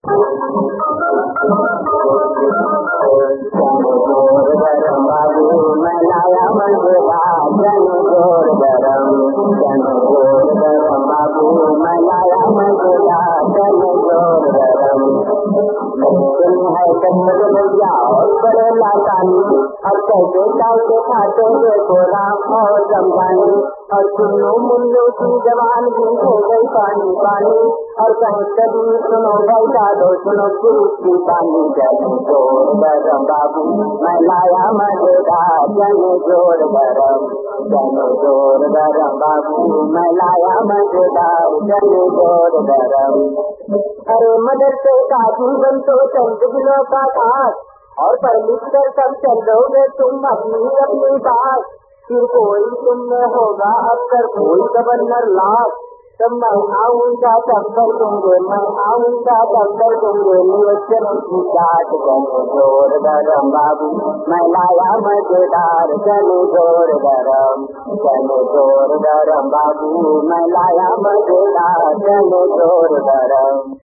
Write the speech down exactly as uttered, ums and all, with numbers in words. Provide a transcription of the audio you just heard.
जोर गरम बाबू मैं लाया मजेदा जन जोर गरम जन जोर गरम बाबू मैं लाया मजेदा जन जोर गरम तुम है कन्नड़ भैया और बड़े लातानी और कैसे कैसे खाते हुए राम और जमदानी और सुनो मुन्नू की जवान भी हो गई पानी पानी और कहीं कभी सुनो बैठा दो सुनो पुरुष की पानी जन जोर गरम बाबू मैं लाया मजेदार जन जोर गरम जन जोर गरम बाबू मैं लाया मजेदार जन जोर गरम। अरे मदरसे का जीवन तो चंद दिनों का घास और पर लिखकर सब चलोगे तुम अपनी अपनी बात फिर कोई तुम में होगा अब कर कोई गवर्नर लाख तब मैं आऊंगा तब कर दूंगे मैं आऊंगा तब कर दूंगे नियोजन की चाट जन जोर गरम बाबू मैं लाया मजेदार जन जोर गरम जन जोर गरम बाबू मैं लाया मजेदार जन जोर गरम।